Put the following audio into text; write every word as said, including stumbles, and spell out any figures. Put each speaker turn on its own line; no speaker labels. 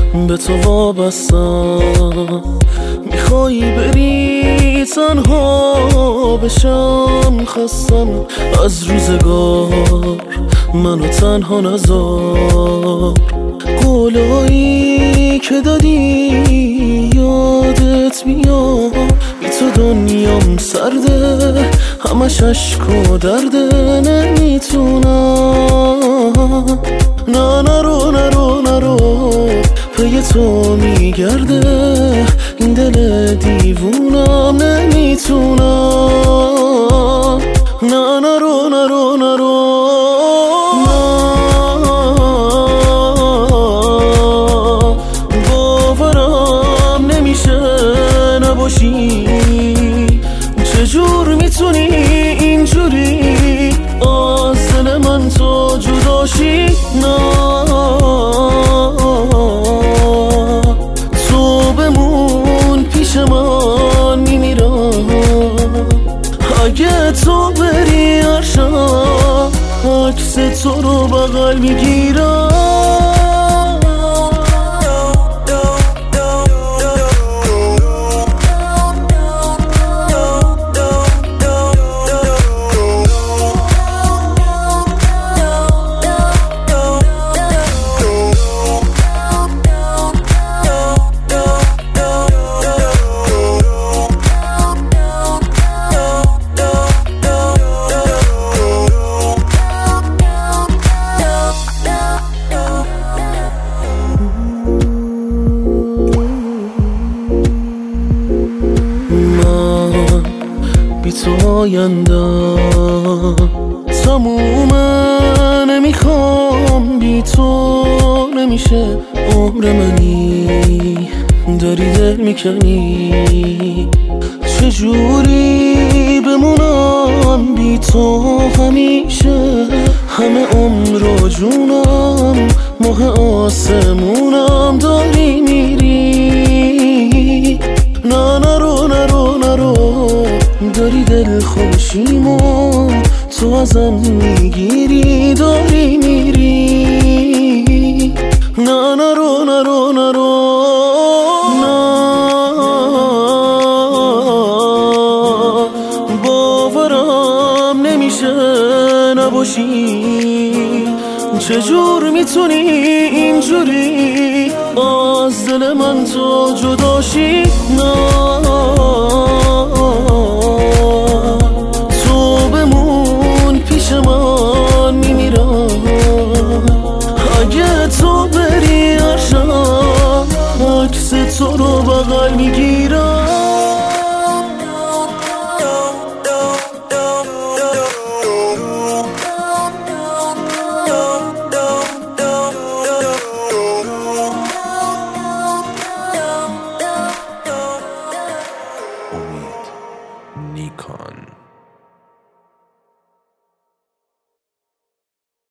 به تو وابستم. میخوایی بری تنها بشم، خستم از روزگار، منو تنها نذار. قولایی که دادی یادت میاد، بی تو دنیام سرده، همش عشق و درده. نمیتونم، نه نرو نرو نرو، پی تو میگرده این دل دیوونم. نمیتونم، نه نرو نرو نرو. باورم نمیشه نباشی، چجور میتونی اینجوری از دل من تو جداشی؟ نه تو بمون پیش من، میمیرم اگه تو بری. هر شب عکس تو رو بغل میگیرم. بی تو آیندم تمومه، نمیخوام بی تو نمیشه عمر منی. داری دل میکنی، چجوری بمونم بی تو همیشه؟ همه عمر و جونم، ماه آسمونم داری میری. نه نرو نرو نرو، داری دل خوشیمو تو ازم میگیری، داری میری. نه نرو نرو نرو. نه باورم نمیشه نباشی، چجور میتونی اینجوری از دل من تو جداشی؟ نه